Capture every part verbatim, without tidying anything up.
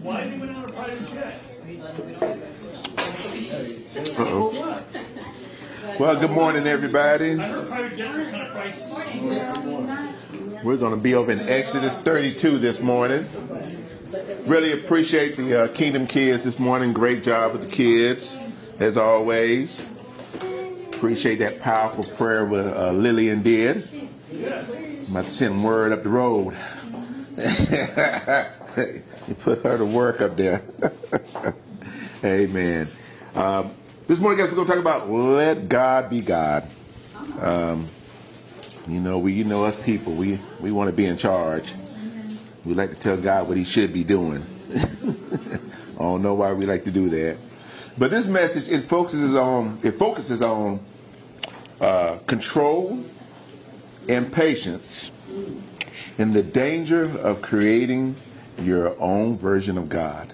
Why did we not a private jet? Uh-oh. Well, good morning, everybody. I heard private jets are kind of pricey. We're going to be over in Exodus thirty-two this morning. Really appreciate the uh, Kingdom kids this morning. Great job with the kids, as always. Appreciate that powerful prayer with uh, Lillian did. I'm about to send word up the road. You put her to work up there. Amen. Um, this morning, guys, we're going to talk about let God be God. Um, you know, we, you know, us people, we, we want to be in charge. We like to tell God what he should be doing. I don't know why we like to do that. But this message, it focuses on, it focuses on uh, control and patience and the danger of creating your own version of God.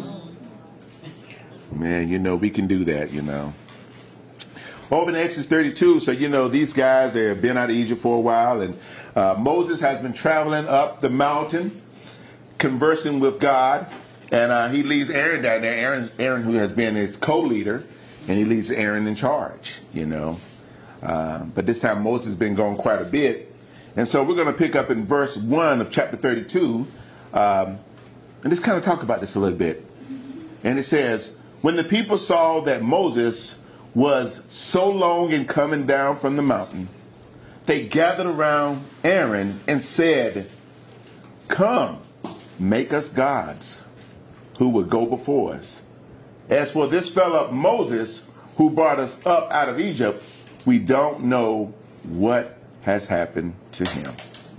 Man, you know, we can do that, you know. Over in Exodus thirty-two, so, you know, these guys, they have been out of Egypt for a while, and uh, Moses has been traveling up the mountain, conversing with God, and uh, he leaves Aaron down there, Aaron, Aaron who has been his co-leader, and he leaves Aaron in charge, you know. Uh, but this time Moses has been gone quite a bit, and so we're going to pick up in verse one of chapter thirty-two, um, and just kind of talk about this a little bit. And it says, when the people saw that Moses was so long in coming down from the mountain, they gathered around Aaron and said, come, make us gods who will go before us. As for this fellow Moses who brought us up out of Egypt, we don't know what has happened to him.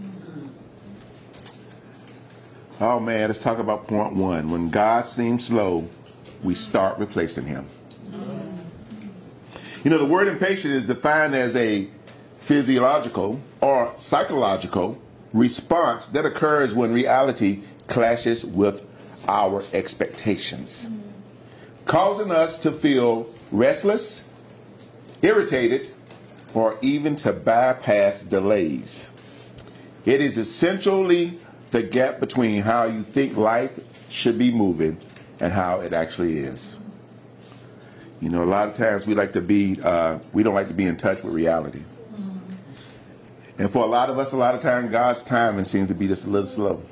Oh man, let's talk about point one. When God seems slow, we start replacing him. You know, the word impatient is defined as a physiological or psychological response that occurs when reality clashes with our expectations, causing us to feel restless, irritated, or even to bypass delays. It is essentially the gap between how you think life should be moving and how it actually is. You know, a lot of times we like to be, uh, we don't like to be in touch with reality. Mm-hmm. And for a lot of us, a lot of time, God's timing seems to be just a little slow.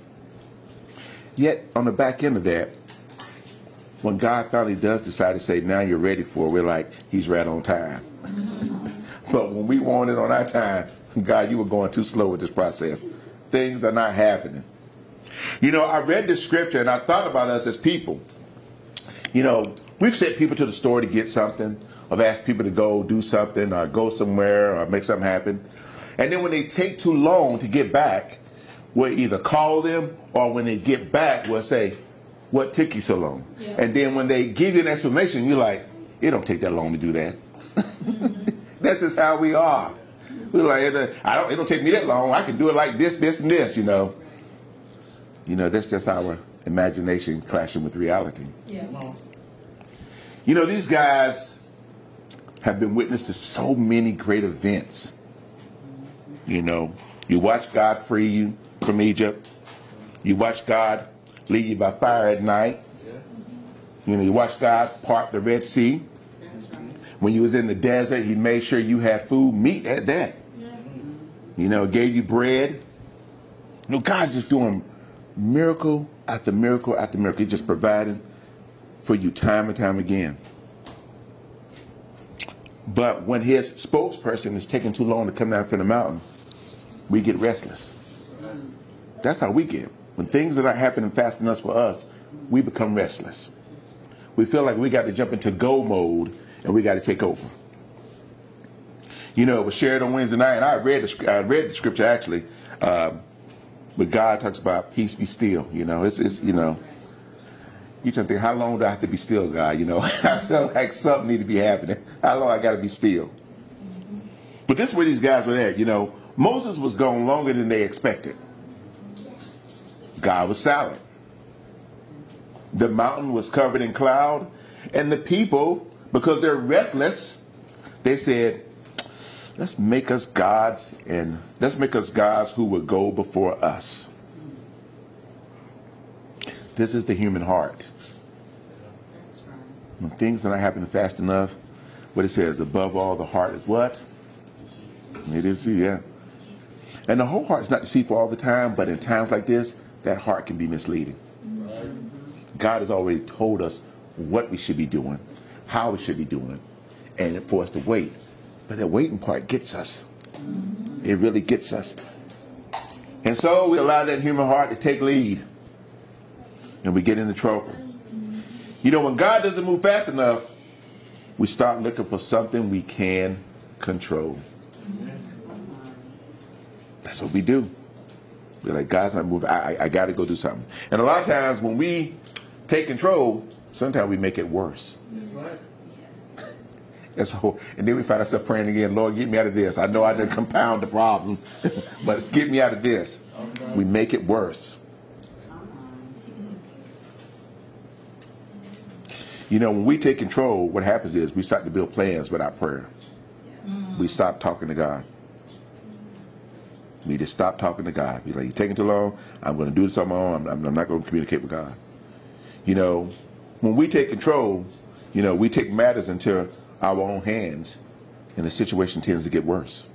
Yet, on the back end of that, when God finally does decide to say, now you're ready for it, we're like, he's right on time. Mm-hmm. But when we want it on our time, God, you were going too slow with this process. Things are not happening. You know, I read this scripture and I thought about us as people. You know, we've sent people to the store to get something, or asked people to go do something, or go somewhere, or make something happen. And then when they take too long to get back, we'll either call them, or when they get back, we'll say, what took you so long? Yeah. And then when they give you an explanation, you're like, it don't take that long to do that. Mm-hmm. That's just how we are. We're like, I don't, it don't take me that long. I can do it like this, this, and this, you know. You know, that's just our imagination clashing with reality. Yeah. You know, these guys have been witness to so many great events. You know, you watch God free you from Egypt. You watch God lead you by fire at night. You know, you watch God part the Red Sea. When you was in the desert, he made sure you had food, meat at that. You know, gave you bread. You know, God's just doing miracle after miracle after miracle. He's just providing for you time and time again. But when his spokesperson is taking too long to come down from the mountain, we get restless. That's how we get. When things are not happening fast enough for us, we become restless. We feel like we got to jump into go mode and we got to take over. You know, it was shared on Wednesday night, and I read the, I read the scripture actually, um, but God talks about peace be still. You know, it's, it's you know, you can think, how long do I have to be still, God? You know, I feel like something need to be happening. How long I got to be still? But this is where these guys were at. You know, Moses was gone longer than they expected. God was silent. The mountain was covered in cloud, and the people, because they're restless, they said, let's make us gods, and let's make us gods who will go before us. This is the human heart. That's right. When things are not happening fast enough, what it says, above all, the heart is what? It is, yeah. And the whole heart is not deceitful all the time, but in times like this, that heart can be misleading. Right. God has already told us what we should be doing, how we should be doing, and for us to wait. But that waiting part gets us. It really gets us. And so we allow that human heart to take lead. And we get into trouble. You know, when God doesn't move fast enough, we start looking for something we can control. That's what we do. We're like, God's not moving. I, I, I got to go do something. And a lot of times when we take control, sometimes we make it worse. Right. And so, and then we find ourselves praying again, Lord, get me out of this. I know I didn't compound the problem, but get me out of this. Okay. We make it worse. You know, when we take control, what happens is we start to build plans without prayer. We stop talking to God. We just stop talking to God. We're like, you're taking too long. I'm going to do this on my own. I'm, I'm not going to communicate with God. You know, when we take control, you know, we take matters into our own hands, and the situation tends to get worse.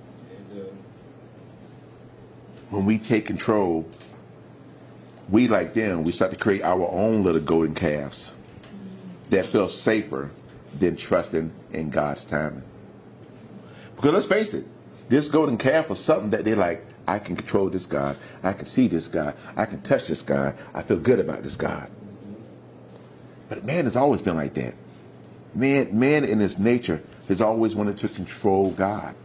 When we take control, we, like them, we start to create our own little golden calves that feel safer than trusting in God's timing. Because let's face it, this golden calf was something that they're like, I can control this God. I can see this God. I can touch this God. I feel good about this God. But man has always been like that. Man, man in his nature has always wanted to control God.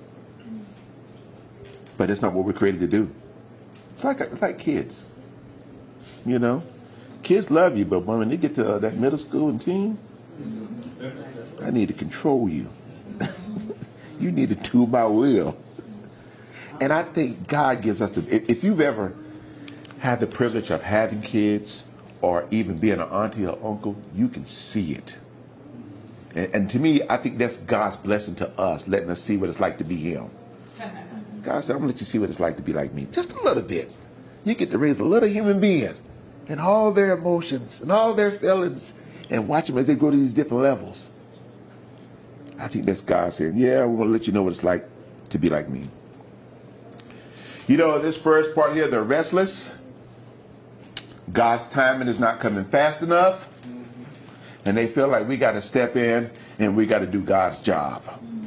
But that's not what we're created to do. It's like, it's like kids. You know? Kids love you, but when they get to uh, that middle school and teen, I need to control you. You need to do my will. And I think God gives us the, if, if you've ever had the privilege of having kids or even being an auntie or uncle, you can see it. And, and to me, I think that's God's blessing to us, letting us see what it's like to be him. God said, I'm going to let you see what it's like to be like me. Just a little bit. You get to raise a little human being and all their emotions and all their feelings and watch them as they grow to these different levels. I think that's God saying, yeah, we're going to let you know what it's like to be like me. You know, this first part here, they're restless. God's timing is not coming fast enough. And they feel like we got to step in and we got to do God's job.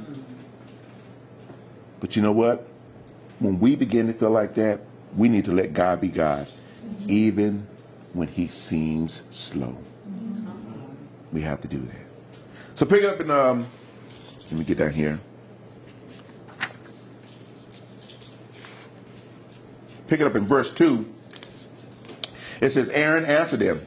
But you know what? When we begin to feel like that, we need to let God be God, even when he seems slow. We have to do that. So pick it up in, um, let me get down here. Pick it up in verse two. It says, Aaron answered him.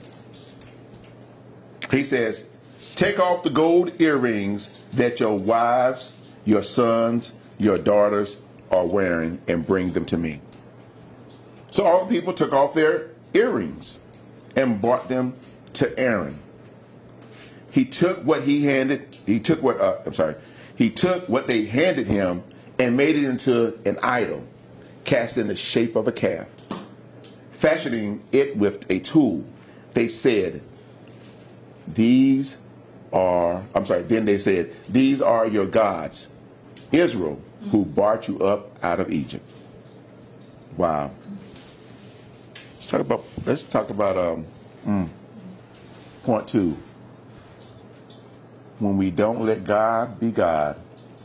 He says, take off the gold earrings that your wives, your sons, your daughters are wearing and bring them to me. So all the people took off their earrings and brought them to Aaron. He took what he handed, he took what, uh, I'm sorry, he took what they handed him and made it into an idol, cast in the shape of a calf. Fashioning it with a tool, they said, these are, I'm sorry, then they said, these are your gods, Israel, who brought you up out of Egypt. Wow. Let's talk about, let's talk about um, mm, point two. When we don't let God be God,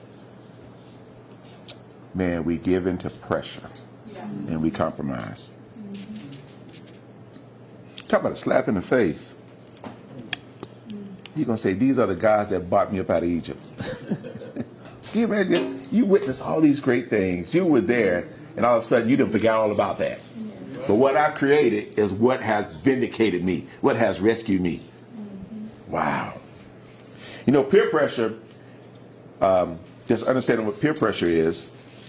man, we give into pressure. Yeah. And we compromise. Mm-hmm. Talk about a slap in the face. You're going to say, these are the guys that brought me up out of Egypt. Can you imagine? You witnessed all these great things. You were there, and all of a sudden you didn't forget all about that. Yeah. But what I've created is what has vindicated me, what has rescued me. Mm-hmm. Wow. You know, peer pressure, um, just understanding what peer pressure is,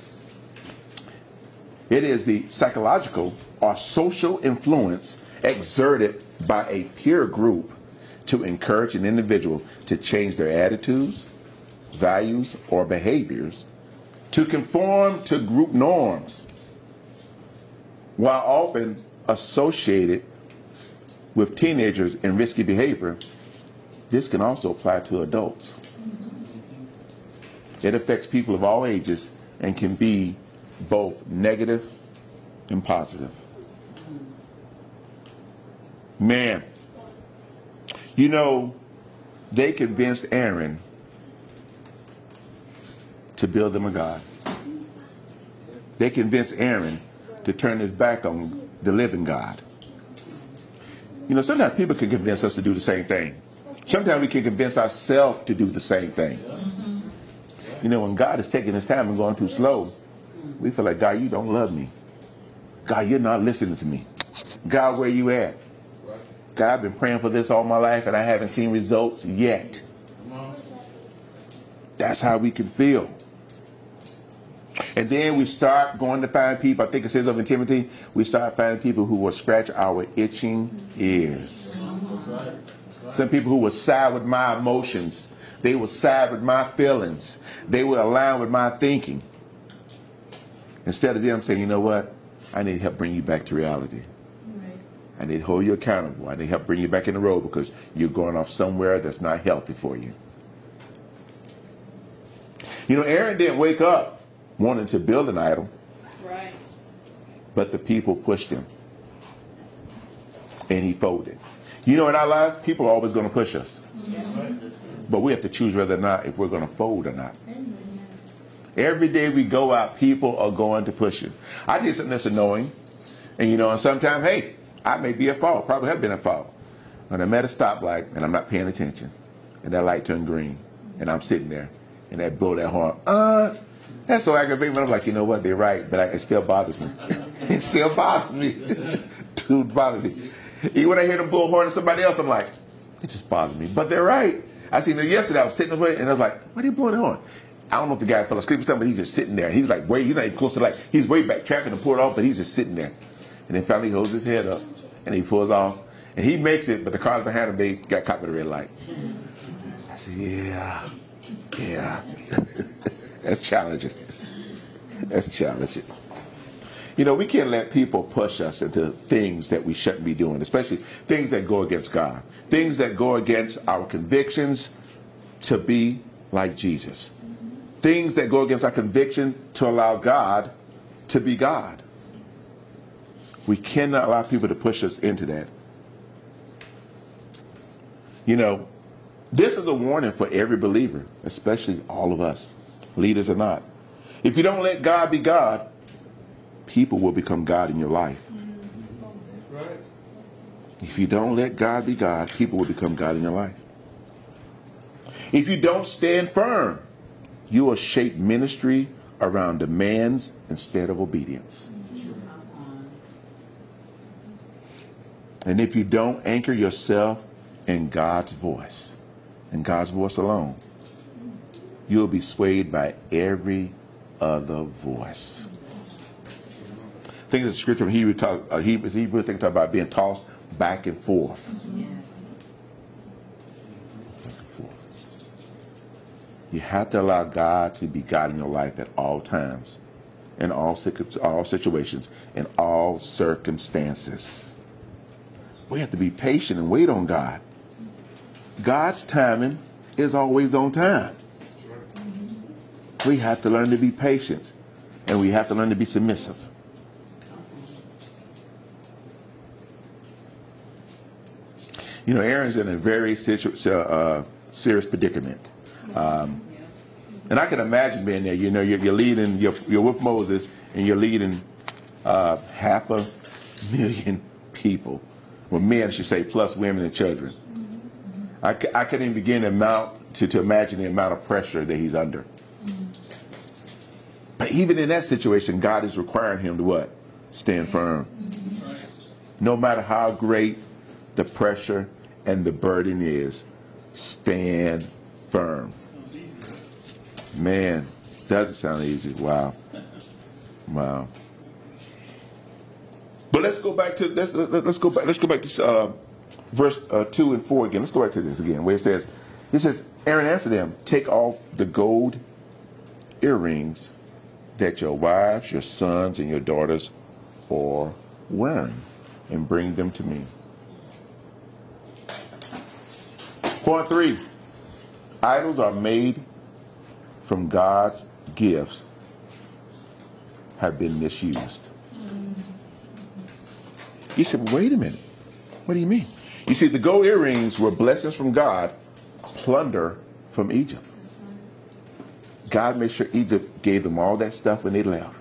it is the psychological or social influence exerted by a peer group to encourage an individual to change their attitudes, values, or behaviors to conform to group norms, while often associated with teenagers and risky behavior, this can also apply to adults. It affects people of all ages and can be both negative and positive. Man, you know, they convinced Aaron to build them a god. They convinced Aaron to turn his back on the living God. You know, sometimes people can convince us to do the same thing. Sometimes we can convince ourselves to do the same thing. You know, when God is taking his time and going too slow, we feel like, God, you don't love me. God, you're not listening to me. God, where you at? God, I've been praying for this all my life and I haven't seen results yet. That's how we can feel. And then we start going to find people, I think it says over in Timothy, we start finding people who will scratch our itching ears. Some people who will side with my emotions. They will side with my feelings. They will align with my thinking. Instead of them saying, you know what? I need help bring you back to reality. Right. I need to hold you accountable. I need help bring you back in the road because you're going off somewhere that's not healthy for you. You know, Aaron didn't wake up wanting to build an idol. Right. But the people pushed him. And he folded. You know, in our lives, people are always going to push us. Yes. But we have to choose whether or not if we're going to fold or not. Every day we go out, people are going to push you. I did something that's annoying. And you know, and sometimes, hey, I may be at fault. Probably have been at fault. When I'm at a stoplight and I'm not paying attention. And that light turned green. And I'm sitting there. And they blow that horn. Uh, that's so aggravating. But I'm like, you know what? They're right. But I, it still bothers me. It still bothers me. Dude, bothers me. Even when I hear them blow a horn to somebody else, I'm like, it just bothers me. But they're right. I seen them yesterday. I was sitting away and I was like, why are you blowing the horn? I don't know if the guy fell asleep or something, but he's just sitting there. He's like, way, he's not even close to the light. He's way back, traffic to pull it off, but he's just sitting there. And then finally he holds his head up and he pulls off. And he makes it, but the cars behind him, they got caught with a red light. I said, yeah, yeah. That's challenging. That's challenging. You know, we can't let people push us into things that we shouldn't be doing, especially things that go against God, things that go against our convictions to be like Jesus, things that go against our conviction to allow God to be God. We cannot allow people to push us into that. You know, this is a warning for every believer, especially all of us, leaders or not. If you don't let God be God, people will become God in your life. Right. If you don't let God be God, people will become God in your life. If you don't stand firm, you will shape ministry around demands instead of obedience. And if you don't anchor yourself in God's voice, and God's voice alone, you'll be swayed by every other voice. I think it's a scripture from Hebrew talk. Uh, Hebrew, Hebrew thing talk about being tossed back and forth. Yes. Back and forth. You have to allow God to be God in your life at all times, in all all situations, in all circumstances. We have to be patient and wait on God. God's timing is always on time. We have to learn to be patient, and we have to learn to be submissive. You know, Aaron's in a very situ- uh, serious predicament. Um, and I can imagine being there. You know, you're, you're leading, you're, you're with Moses, and you're leading uh, half a million people. Well, men, I should say, plus women and children. I, I couldn't even begin to, amount, to, to imagine the amount of pressure that he's under. But even in that situation, God is requiring him to what? Stand firm. No matter how great the pressure and the burden is, stand firm. Man, doesn't sound easy. Wow. Wow. But let's go back to let's let's go back let's go back to uh, verse uh, two and four again. Let's go back to this again, where it says, it says, Aaron answered them, take off the gold earrings that your wives, your sons, and your daughters are wearing, and bring them to me. Point three, idols are made from God's gifts have been misused. You said, wait a minute. What do you mean? You see, the gold earrings were blessings from God, plunder from Egypt. God made sure Egypt gave them all that stuff when they left.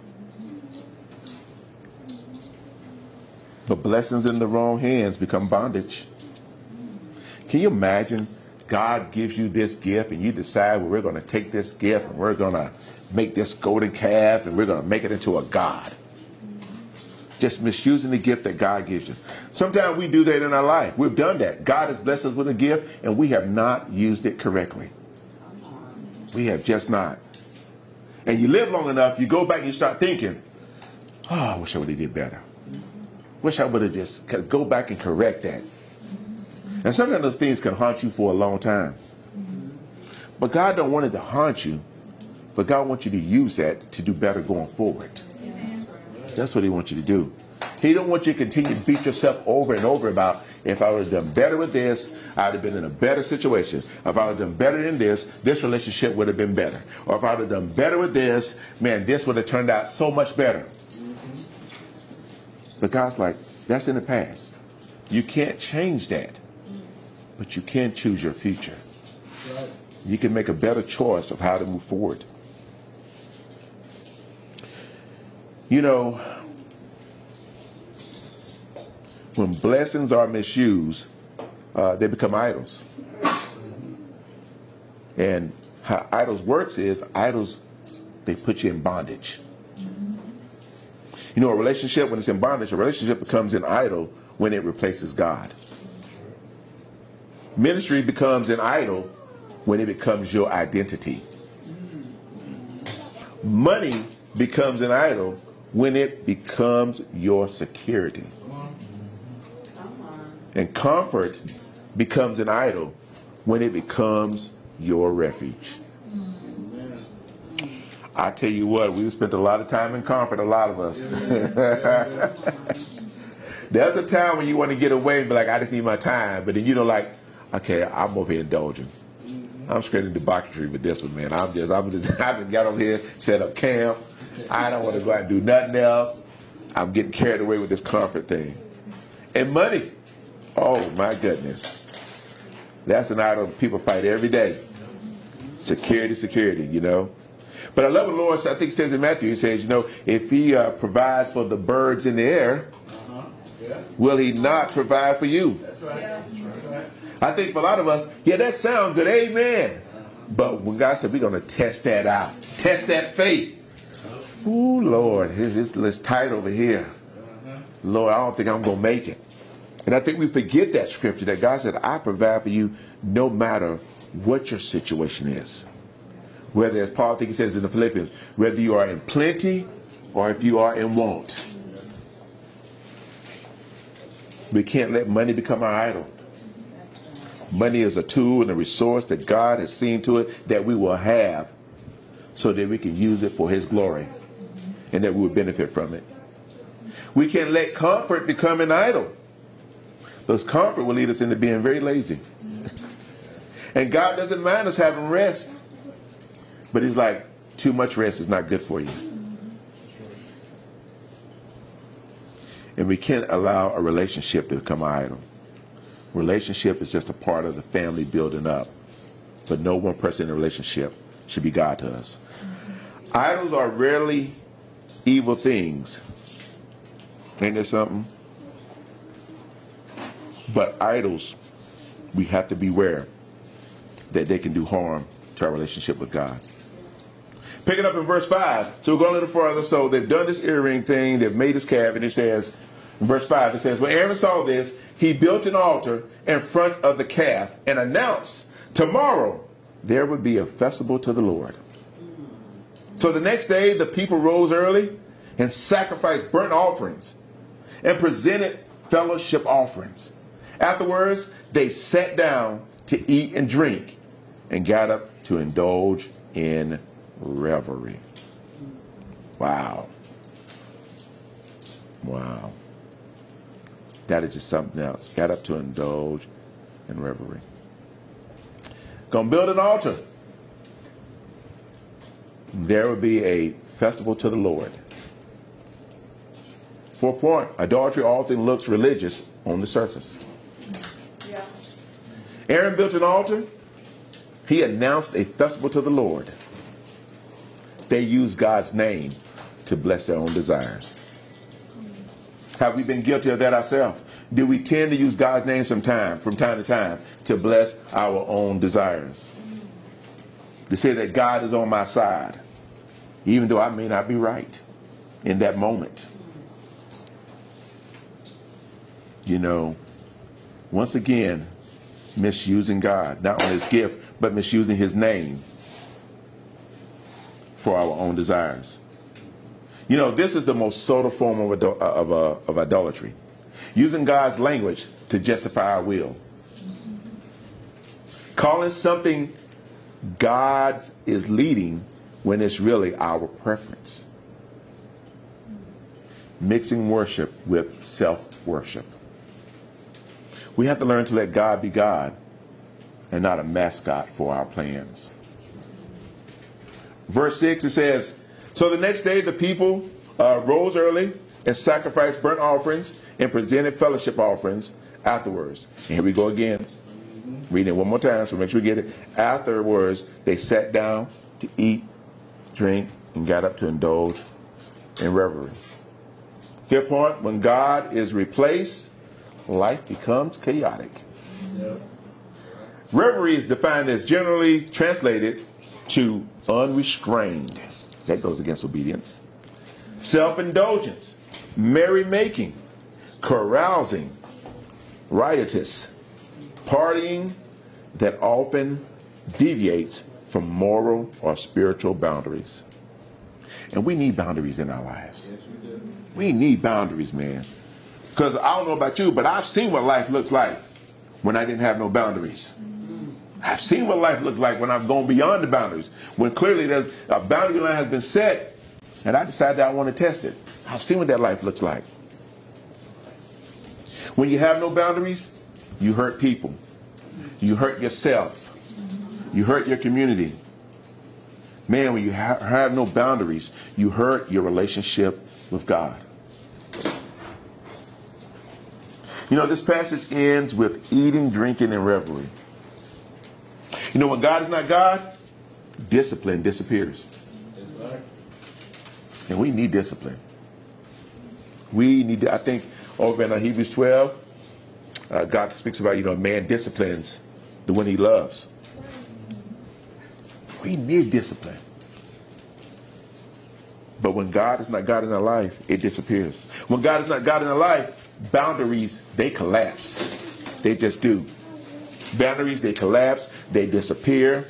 But blessings in the wrong hands become bondage. Can you imagine God gives you this gift and you decide, well, we're going to take this gift and we're going to make this golden calf and we're going to make it into a god. Just misusing the gift that God gives you. Sometimes we do that in our life. We've done that. God has blessed us with a gift and we have not used it correctly. We have just not. And you live long enough, you go back and you start thinking, oh, I wish I would have did better. Wish I would have just go back and correct that. And sometimes those things can haunt you for a long time. But God don't want it to haunt you, but God wants you to use that to do better going forward. That's what he wants you to do. He don't want you to continue to beat yourself over and over about, if I would have done better with this, I'd have been in a better situation. If I would have done better than this, this relationship would have been better. Or if I would have done better with this, man, this would have turned out so much better. But God's like, that's in the past. You can't change that. But you can choose your future. You can make a better choice of how to move forward. You know, when blessings are misused, uh, they become idols. And how idols works is, idols, they put you in bondage. You know, a relationship, when it's in bondage, a relationship becomes an idol when it replaces God. Ministry becomes an idol when it becomes your identity. Money becomes an idol when it becomes your security. And comfort becomes an idol when it becomes your refuge. I tell you what, we've spent a lot of time in comfort, a lot of us. There's a time when you want to get away and be like, I just need my time. But then you know, like, okay, I'm over here indulging. I'm screaming debauchery with this one, man. I'm just, I'm just, I just got over here, set up camp. I don't want to go out and do nothing else. I'm getting carried away with this comfort thing. And money. Oh, my goodness. That's an idol people fight every day. Security, security, you know. But I love what the Lord, I think, says in Matthew, he says, you know, if he uh, provides for the birds in the air, uh-huh. yeah. will he not provide for you? That's right. Yeah. That's right. I think for a lot of us, yeah, that sounds good, amen. Uh-huh. But when God said, we're going to test that out, test that faith. Uh-huh. Ooh, Lord, here's this list tight over here. Uh-huh. Lord, I don't think I'm going to make it. And I think we forget that scripture that God said, I provide for you no matter what your situation is. Whether, as Paul I think he says in the Philippians, whether you are in plenty or if you are in want. We can't let money become our idol. Money is a tool and a resource that God has seen to it that we will have so that we can use it for his glory and that we will benefit from it. We can't let comfort become an idol. Because comfort will lead us into being very lazy. And God doesn't mind us having rest. But he's like, too much rest is not good for you. And we can't allow a relationship to become an idol. Relationship is just a part of the family building up. But no one person in a relationship should be God to us. Mm-hmm. Idols are rarely evil things. Ain't there something? But idols, we have to beware that they can do harm to our relationship with God. Picking up in verse five. So we're going a little further. So they've done this earring thing. They've made this calf. And it says, in verse five, it says, when Aaron saw this, he built an altar in front of the calf and announced, tomorrow there would be a festival to the Lord. So the next day, the people rose early and sacrificed burnt offerings and presented fellowship offerings. Afterwards, they sat down to eat and drink and got up to indulge in revelry. Wow. Wow. That is just something else. Got up to indulge in revelry. Gonna build an altar. There will be a festival to the Lord. Fourth point, idolatry often looks religious on the surface. Yeah. Aaron built an altar. He announced a festival to the Lord. They used God's name to bless their own desires. Have we been guilty of that ourselves? Do we tend to use God's name sometime, from time to time, to bless our own desires? To say that God is on my side, even though I may not be right in that moment. You know, once again, misusing God, not only his gift, but misusing his name for our own desires. You know, this is the most subtle form of, ado- of, uh, of idolatry. Using God's language to justify our will. Calling something God's is leading when it's really our preference. Mixing worship with self-worship. We have to learn to let God be God and not a mascot for our plans. Verse six, it says, so the next day the people uh, rose early and sacrificed burnt offerings and presented fellowship offerings afterwards. And here we go again. Reading it one more time so make sure we get it. Afterwards, they sat down to eat, drink, and got up to indulge in revelry. Fifth point, when God is replaced, life becomes chaotic. Yep. Revelry is defined as generally translated to unrestrained. That goes against obedience. Self-indulgence, merry-making, carousing, riotous, partying that often deviates from moral or spiritual boundaries. And we need boundaries in our lives. We need boundaries, man. Because I don't know about you, but I've seen what life looks like when I didn't have no boundaries. I've seen what life looks like when I've gone beyond the boundaries. When clearly there's a boundary line has been set and I decided that I want to test it. I've seen what that life looks like. When you have no boundaries, you hurt people. You hurt yourself. You hurt your community. Man, when you ha- have no boundaries, you hurt your relationship with God. You know, this passage ends with eating, drinking, and revelry. You know, when God is not God, discipline disappears. And we need discipline. We need to, I think, over in Hebrews twelve, uh, God speaks about, you know, man disciplines the one he loves. We need discipline. But when God is not God in our life, it disappears. When God is not God in our life, boundaries, they collapse. They just do. Boundaries, they collapse. They disappear.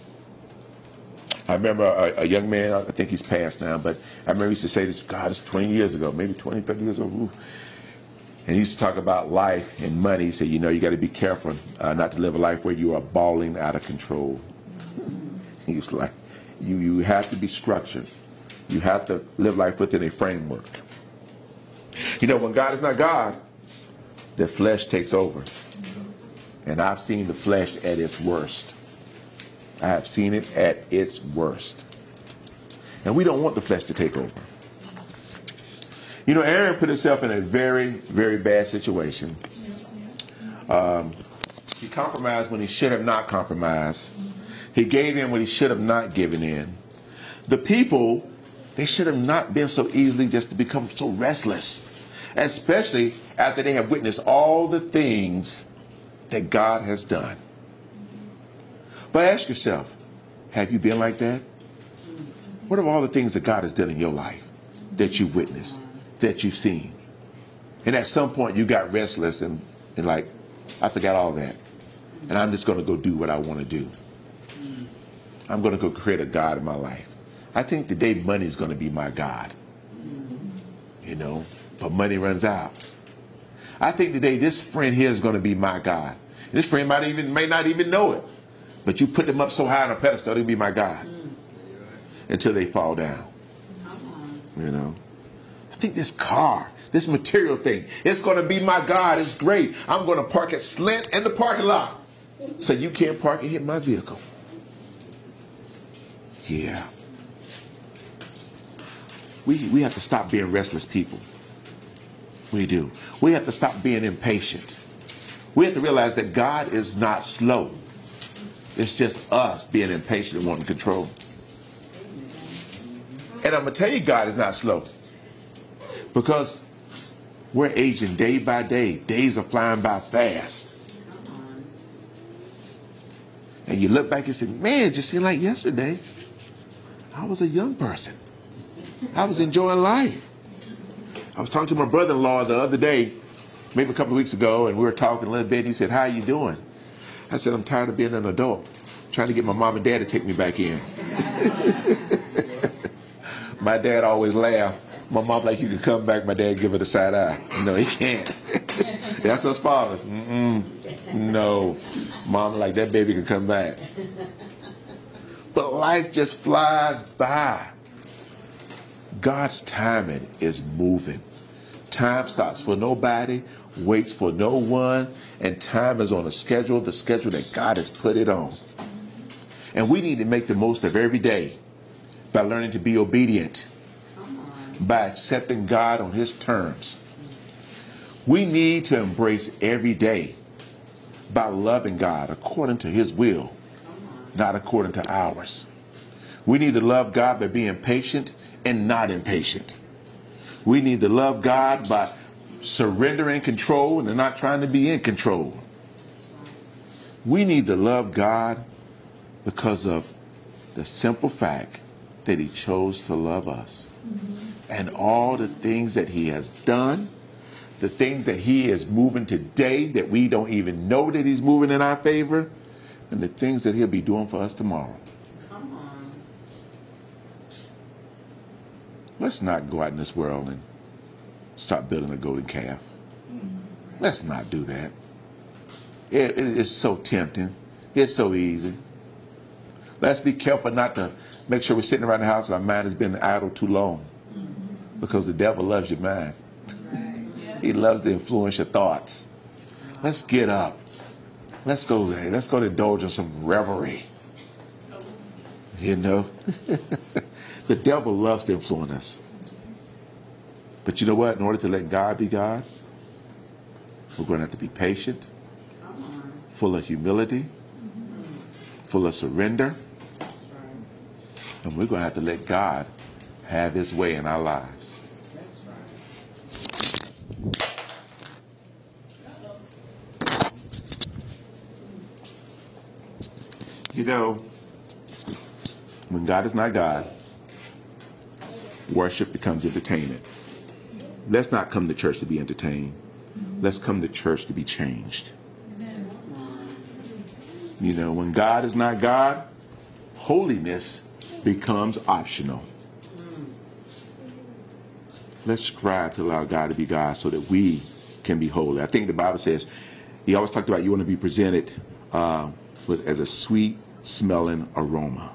I remember a, a young man, I think he's passed now, but I remember he used to say this, God, it's twenty years ago, maybe twenty, thirty years ago. Ooh. And he used to talk about life and money. He said, you know, you got to be careful uh, not to live a life where you are balling out of control. He was like, you, you have to be structured. You have to live life within a framework. You know, when God is not God, the flesh takes over. And I've seen the flesh at its worst. I have seen it at its worst. And we don't want the flesh to take over. You know, Aaron put himself in a very, very bad situation. Um, he compromised when he should have not compromised. He gave in when he should have not given in. The people, they should have not been so easily just to become so restless, especially after they have witnessed all the things that God has done. But ask yourself, have you been like that? What are all the things that God has done in your life that you've witnessed, that you've seen? And at some point you got restless and, and like, I forgot all that. And I'm just going to go do what I want to do. I'm going to go create a God in my life. I think today money is going to be my God. You know, but money runs out. I think today this friend here is going to be my God. This friend might even may not even know it. But you put them up so high on a pedestal, they'll be my God. Until they fall down. You know. I think this car, this material thing, it's going to be my God. It's great. I'm going to park at Slint in the parking lot. So you can't park and hit my vehicle. Yeah. We, we have to stop being restless people. We do. We have to stop being impatient. We have to realize that God is not slow. It's just us being impatient and wanting control. And I'm going to tell you, God is not slow. Because we're aging day by day. Days are flying by fast. And you look back and say, man, it just seemed like yesterday I was a young person. I was enjoying life. I was talking to my brother-in-law the other day, maybe a couple of weeks ago, and we were talking a little bit. He said, how are you doing? I said, I'm tired of being an adult, trying to get my mom and dad to take me back in. My dad always laughed. My mom like, you can come back. My dad give her the side eye. No, he can't. That's us father. Mm-mm. No. Mom like, that baby can come back. But life just flies by. God's timing is moving. Time stops for nobody, waits for no one, and time is on a schedule, the schedule that God has put it on. And we need to make the most of every day by learning to be obedient, by accepting God on his terms. We need to embrace every day by loving God according to his will, not according to ours. We need to love God by being patient and not impatient. We need to love God by surrendering control and not trying to be in control. We need to love God because of the simple fact that he chose to love us. Mm-hmm. And all the things that he has done, the things that he is moving today that we don't even know that he's moving in our favor, and the things that he'll be doing for us tomorrow. Come on. Let's not go out in this world and start building a golden calf. Mm-hmm. Let's not do that. It, it is so tempting. It's so easy. Let's be careful not to make sure we're sitting around the house and our mind has been idle too long. Mm-hmm. Because the devil loves your mind. Right. Yeah. He loves to influence your thoughts. Wow. Let's get up. Let's go there. Let's go to indulge in some revelry. You know? The devil loves to influence us. But you know what? In order to let God be God, we're going to have to be patient, full of humility, full of surrender. And we're going to have to let God have his way in our lives. You know, when God is not God, worship becomes entertainment. Let's not come to church to be entertained. Let's come to church to be changed. You know, when God is not God, holiness becomes optional. Let's strive to allow God to be God so that we can be holy. I think the Bible says, he always talked about you want to be presented uh, with as a sweet smelling aroma.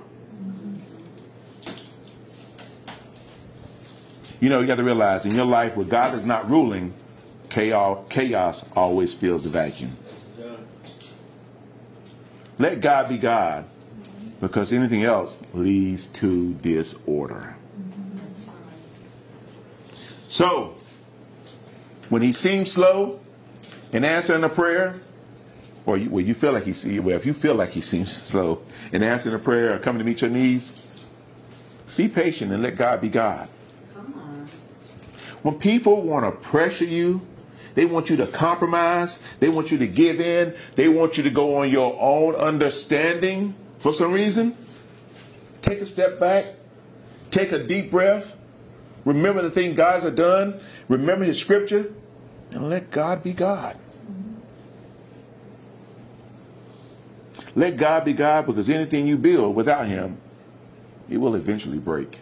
You know, you got to realize in your life where God is not ruling, chaos, chaos always fills the vacuum. Let God be God, because anything else leads to disorder. So, when he seems slow in answering a prayer, or you, well, you feel like he see, well, if you feel like he seems slow in answering a prayer or coming to meet your needs, be patient and let God be God. When people want to pressure you, they want you to compromise, they want you to give in, they want you to go on your own understanding for some reason, take a step back, take a deep breath, remember the thing God has done, remember his scripture, and let God be God. Let God be God, because anything you build without him, it will eventually break.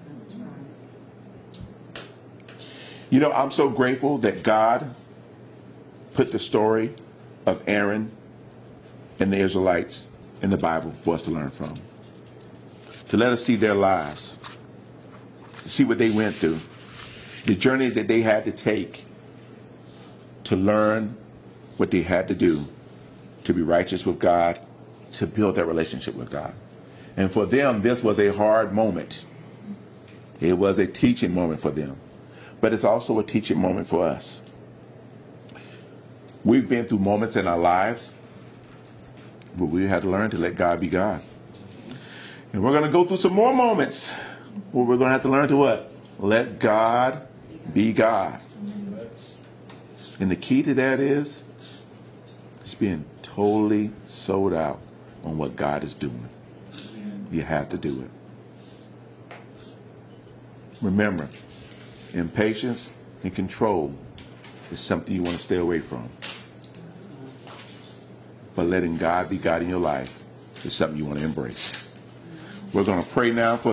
You know, I'm so grateful that God put the story of Aaron and the Israelites in the Bible for us to learn from. To let us see their lives. To see what they went through. The journey that they had to take to learn what they had to do to be righteous with God, to build that relationship with God. And for them, this was a hard moment. It was a teaching moment for them. But it's also a teaching moment for us. We've been through moments in our lives where we had to learn to let God be God. And we're going to go through some more moments where we're going to have to learn to what? Let God be God. And the key to that is it's being totally sold out on what God is doing. You have to do it. Remember, impatience and control is something you want to stay away from. But letting God be God in your life is something you want to embrace. We're going to pray now for